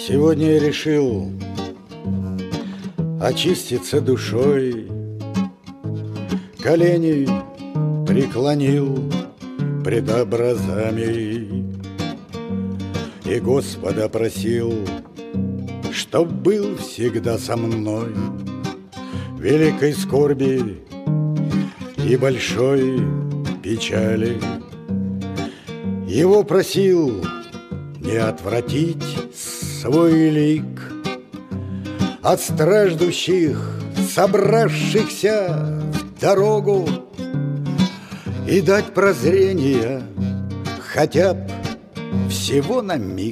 Сегодня я решил очиститься душой, колени преклонил пред образами и Господа просил, чтоб был всегда со мной в великой скорби и большой печали. Его просил не отвратить свой лик от страждущих, собравшихся в дорогу, и дать прозрение хотя б всего на миг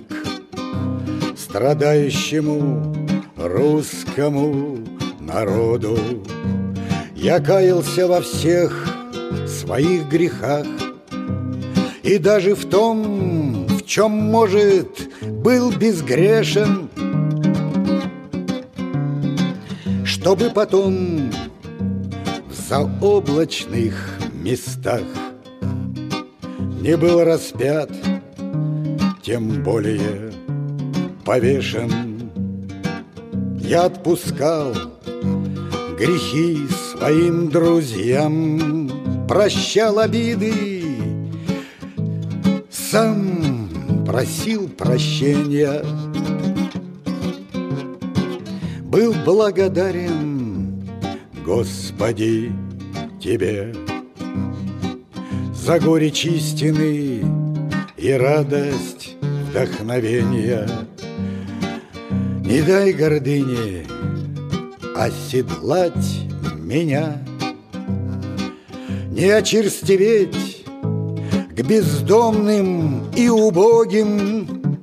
страдающему русскому народу. Я каялся во всех своих грехах и даже в том, в чем, может, был безгрешен, чтобы потом в заоблачных местах не был распят, тем более повешен. Я отпускал грехи своим друзьям, прощал обиды, сам просил прощения, был благодарен, Господи, Тебе за горечь истины и радость вдохновения. Не дай гордыне оседлать меня, не очерстветь к бездомным и убогим,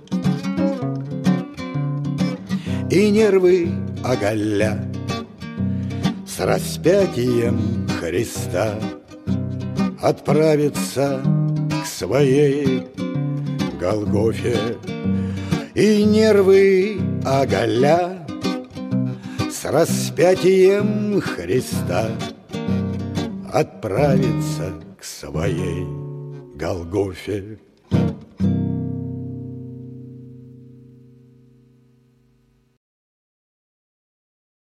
и нервы оголя с распятием Христа отправиться к своей Голгофе, и нервы оголя с распятием Христа отправиться к своей Голгофе.